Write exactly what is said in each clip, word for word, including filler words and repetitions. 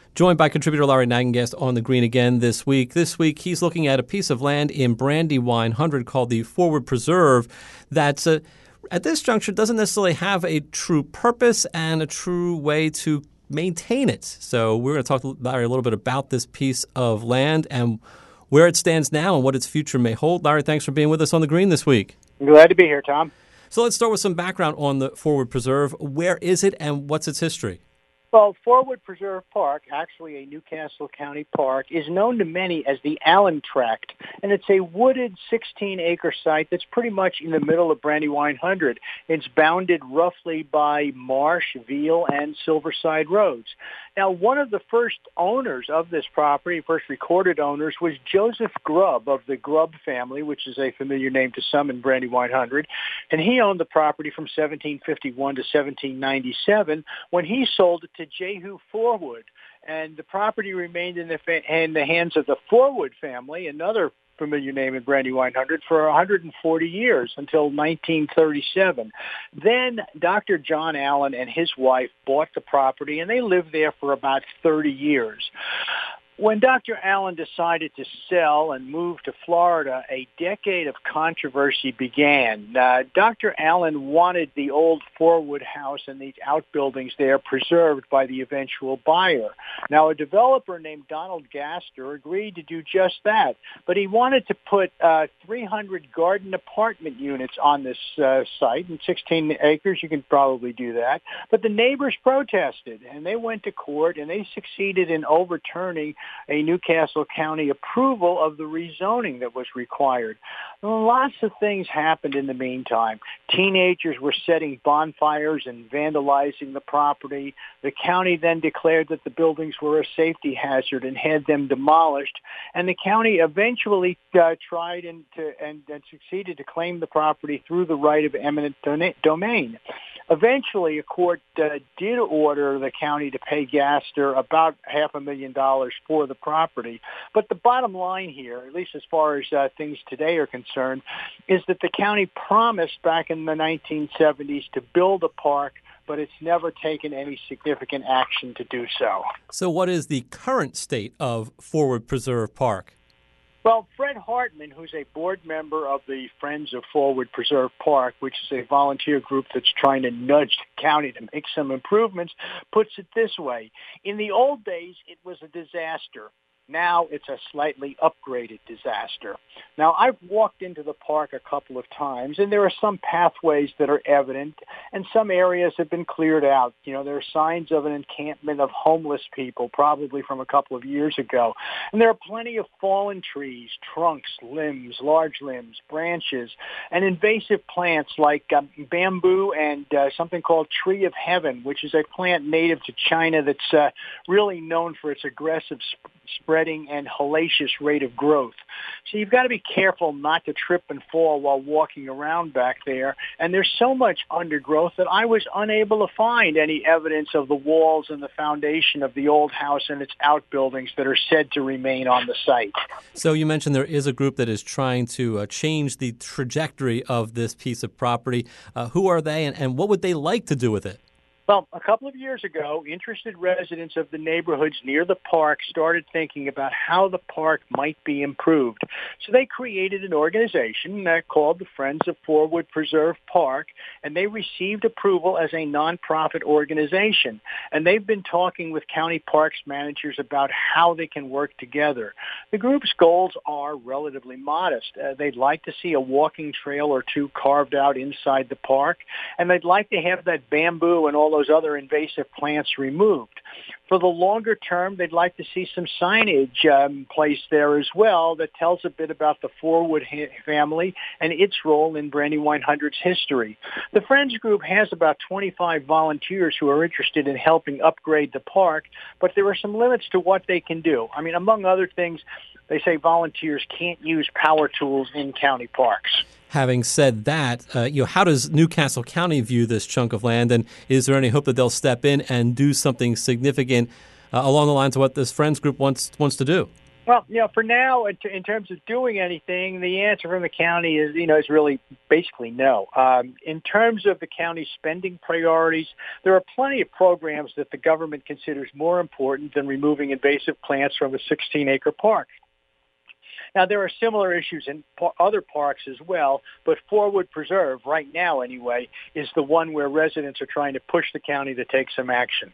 Joined by contributor Larry Nagengast on The Green again this week. This week, he's looking at a piece of land in Brandywine Hundred called the Forward Preserve that's, uh, at this juncture, doesn't necessarily have a true purpose and a true way to maintain it. So we're going to talk to Larry a little bit about this piece of land and where it stands now and what its future may hold. Larry, thanks for being with us on The Green this week. I'm glad to be here, Tom. So let's start with some background on the Forward Preserve. Where is it and what's its history? Well, Forward Preserve Park, actually a Newcastle County park, is known to many as the Allen Tract, and it's a wooded sixteen-acre site that's pretty much in the middle of Brandywine Hundred. It's bounded roughly by Marsh, Veal, and Silverside roads. Now, one of the first owners of this property, first recorded owners, was Joseph Grubb of the Grubb family, which is a familiar name to some in Brandywine Hundred, and he owned the property from seventeen fifty-one to seventeen ninety-seven when he sold it to Jehu Forwood, and the property remained in the, fa- in the hands of the Forwood family, another familiar name in Brandywine Hundred, for one hundred forty years until nineteen thirty-seven. Then Doctor John Allen and his wife bought the property, and they lived there for about thirty years. When Doctor Allen decided to sell and move to Florida, a decade of controversy began. Uh, Doctor Allen wanted the old Forwood house and these outbuildings there preserved by the eventual buyer. Now, a developer named Donald Gaster agreed to do just that, but he wanted to put uh, three hundred garden apartment units on this uh, site. In sixteen acres, you can probably do that. But the neighbors protested, and they went to court, and they succeeded in overturning a Newcastle County approval of the rezoning that was required. Well, lots of things happened in the meantime. Teenagers were setting bonfires and vandalizing the property. The county then declared that the buildings were a safety hazard and had them demolished. And the county eventually uh, tried and, to, and, and succeeded to claim the property through the right of eminent domain. Eventually, a court uh, did order the county to pay Gaster about half a million dollars for the property. But the bottom line here, at least as far as uh, things today are concerned, is that the county promised back in the nineteen seventies to build a park, but it's never taken any significant action to do so. So what is the current state of Forward Preserve Park? Well, Fred Hartman, who's a board member of the Friends of Forward Preserve Park, which is a volunteer group that's trying to nudge the county to make some improvements, puts it this way. In the old days, it was a disaster. Now it's a slightly upgraded disaster. Now, I've walked into the park a couple of times, and there are some pathways that are evident, and some areas have been cleared out. You know, there are signs of an encampment of homeless people, probably from a couple of years ago. And there are plenty of fallen trees, trunks, limbs, large limbs, branches, and invasive plants like um, bamboo and uh, something called Tree of Heaven, which is a plant native to China that's uh, really known for its aggressive sp- spread and hellacious rate of growth. So you've got to be careful not to trip and fall while walking around back there. And there's so much undergrowth that I was unable to find any evidence of the walls and the foundation of the old house and its outbuildings that are said to remain on the site. So you mentioned there is a group that is trying to uh, change the trajectory of this piece of property. Uh, who are they, and, and what would they like to do with it? Well, a couple of years ago, interested residents of the neighborhoods near the park started thinking about how the park might be improved. So they created an organization uh, called the Friends of Forward Preserve Park, and they received approval as a nonprofit organization. And they've been talking with county parks managers about how they can work together. The group's goals are relatively modest. Uh, they'd like to see a walking trail or two carved out inside the park, and they'd like to have that bamboo and all those other invasive plants removed. For the longer term, they'd like to see some signage um, placed there as well that tells a bit about the Forwood ha- family and its role in Brandywine Hundred's history. The Friends group has about twenty-five volunteers who are interested in helping upgrade the park, but there are some limits to what they can do. I mean, among other things, they say volunteers can't use power tools in county parks. Having said that, uh, you know, how does Newcastle County view this chunk of land, and is there any hope that they'll step in and do something significant uh, along the lines of what this Friends group wants wants to do? Well, you know, for now, in in terms of doing anything, the answer from the county is, you know, is really basically no. Um, in terms of the county's spending priorities, there are plenty of programs that the government considers more important than removing invasive plants from a sixteen-acre park. Now, there are similar issues in pa- other parks as well, but Forwood Preserve, right now anyway, is the one where residents are trying to push the county to take some action.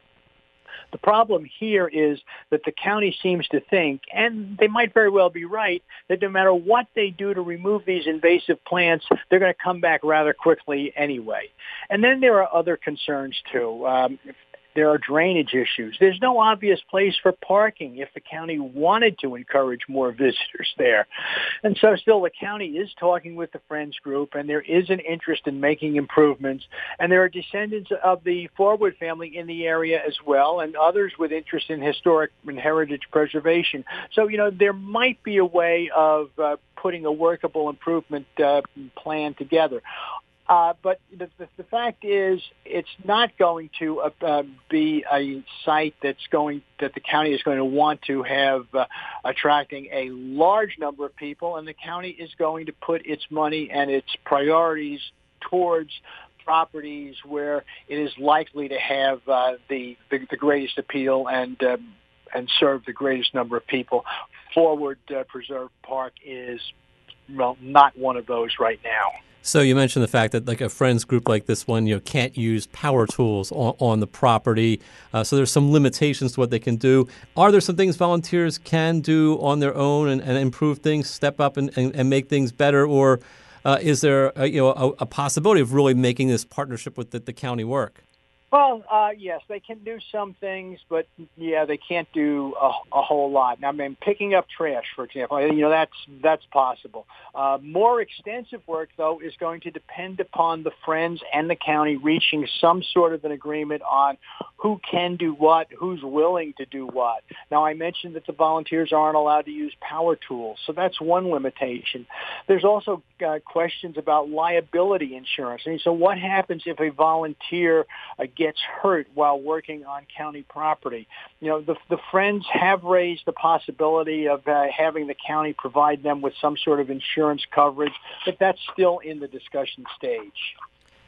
The problem here is that the county seems to think, and they might very well be right, that no matter what they do to remove these invasive plants, they're going to come back rather quickly anyway. And then there are other concerns, too. Um, There are drainage issues. There's no obvious place for parking if the county wanted to encourage more visitors there. And so still the county is talking with the Friends Group, and there is an interest in making improvements. And there are descendants of the Forwood family in the area as well, and others with interest in historic and heritage preservation. So, you know, there might be a way of uh, putting a workable improvement uh, plan together. Uh, but the, the, the fact is, it's not going to uh, uh, be a site that's going that the county is going to want to have uh, attracting a large number of people, and the county is going to put its money and its priorities towards properties where it is likely to have uh, the, the the greatest appeal and uh, and serve the greatest number of people. Forwood uh, Preserve Park is, well, not one of those right now. So you mentioned the fact that like a friends group like this one, you know, can't use power tools on, on the property. Uh, so there's some limitations to what they can do. Are there some things volunteers can do on their own and, and improve things, step up and, and, and make things better? Or uh, is there a, you know a, a possibility of really making this partnership with the, the county work? Well, uh, yes, they can do some things, but yeah, they can't do a, a whole lot. I mean, picking up trash, for example, you know, that's that's possible. Uh, more extensive work, though, is going to depend upon the Friends and the county reaching some sort of an agreement on who can do what, who's willing to do what. Now, I mentioned that the volunteers aren't allowed to use power tools, so that's one limitation. There's also uh, questions about liability insurance. I mean, so what happens if a volunteer uh, gets hurt while working on county property? You know, the, the Friends have raised the possibility of uh, having the county provide them with some sort of insurance coverage, but that's still in the discussion stage.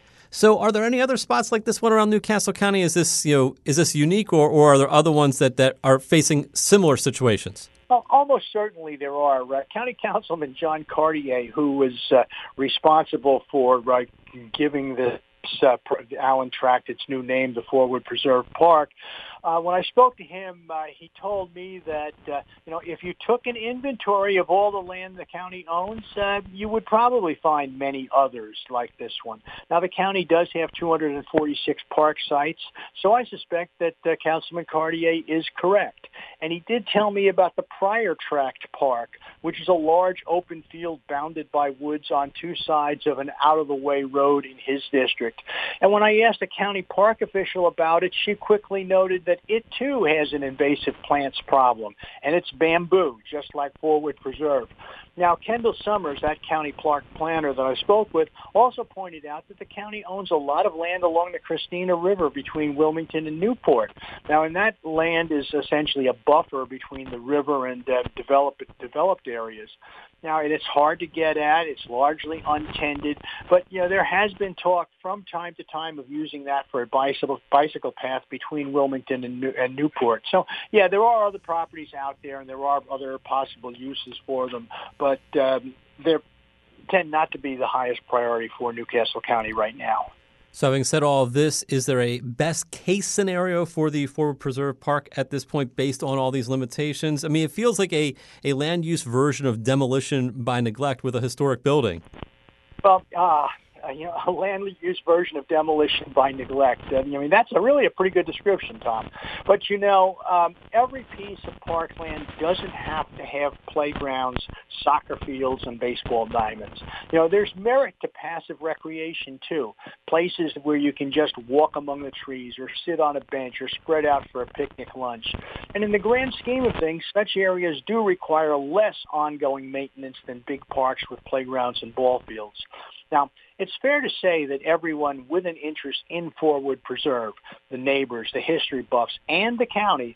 So are there any other spots like this one around Newcastle County? Is this, you know, is this unique, or, or are there other ones that, that are facing similar situations? Well, almost certainly there are. Uh, County Councilman John Cartier, who was uh, responsible for uh, giving the Uh, Allen Tract, its new name, the Forwood Preserve Park. Uh, when I spoke to him, uh, he told me that, uh, you know, if you took an inventory of all the land the county owns, uh, you would probably find many others like this one. Now, the county does have two hundred forty-six park sites, so I suspect that uh, Councilman Cartier is correct. And he did tell me about the Prior Tract Park, which is a large open field bounded by woods on two sides of an out-of-the-way road in his district. And when I asked a county park official about it, she quickly noted that it, too, has an invasive plants problem, and it's bamboo, just like Forwood Preserve. Now, Kendall Summers, that county park planner that I spoke with, also pointed out that the county owns a lot of land along the Christina River between Wilmington and Newport. Now, and that land is essentially a buffer between the river and uh, developed, developed areas. Now, it is hard to get at. It's largely untended. But, you know, there has been talk from time to time of using that for a bicycle bicycle path between Wilmington and, New, and Newport. So, yeah, there are other properties out there, and there are other possible uses for them. But um, they tend not to be the highest priority for Newcastle County right now. So having said all of this, is there a best case scenario for the Forwood Preserve Park at this point based on all these limitations? I mean, it feels like a, a land use version of demolition by neglect with a historic building. Well, uh, you know, a land use version of demolition by neglect. I mean, that's a really a pretty good description, Tom. But, you know, um, every piece of parkland doesn't have to have playgrounds, soccer fields, and baseball diamonds. You know, there's merit to passive recreation, too. Places where you can just walk among the trees or sit on a bench or spread out for a picnic lunch. And in the grand scheme of things, such areas do require less ongoing maintenance than big parks with playgrounds and ball fields. Now, it's fair to say that everyone with an interest in Forwood Preserve, the neighbors, the history buffs, and the county,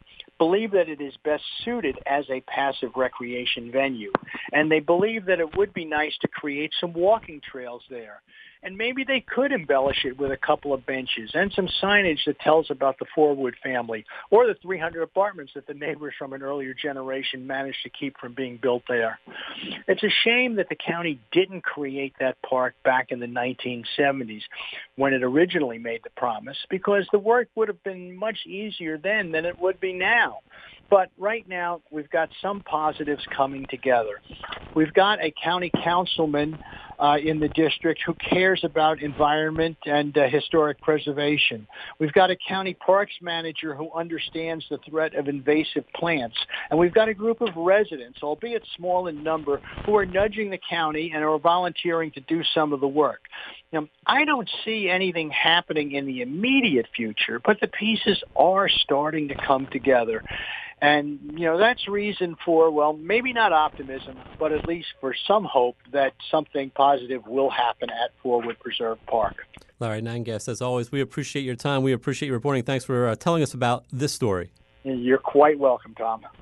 believe that it is best suited as a passive recreation venue. And they believe that it would be nice to create some walking trails there. And maybe they could embellish it with a couple of benches and some signage that tells about the Forwood family or the three hundred apartments that the neighbors from an earlier generation managed to keep from being built there. It's a shame that the county didn't create that park back in the nineteen seventies when it originally made the promise, because the work would have been much easier then than it would be now. But right now, we've got some positives coming together. We've got a county councilman uh, in the district who cares about environment and uh, historic preservation. We've got a county parks manager who understands the threat of invasive plants. And we've got a group of residents, albeit small in number, who are nudging the county and are volunteering to do some of the work. Now, I don't see anything happening in the immediate future, but the pieces are starting to come together. And, you know, that's reason for, well, maybe not optimism, but at least for some hope that something positive will happen at Forwood Preserve Park. Larry Nangest, as always, we appreciate your time. We appreciate your reporting. Thanks for uh, telling us about this story. You're quite welcome, Tom.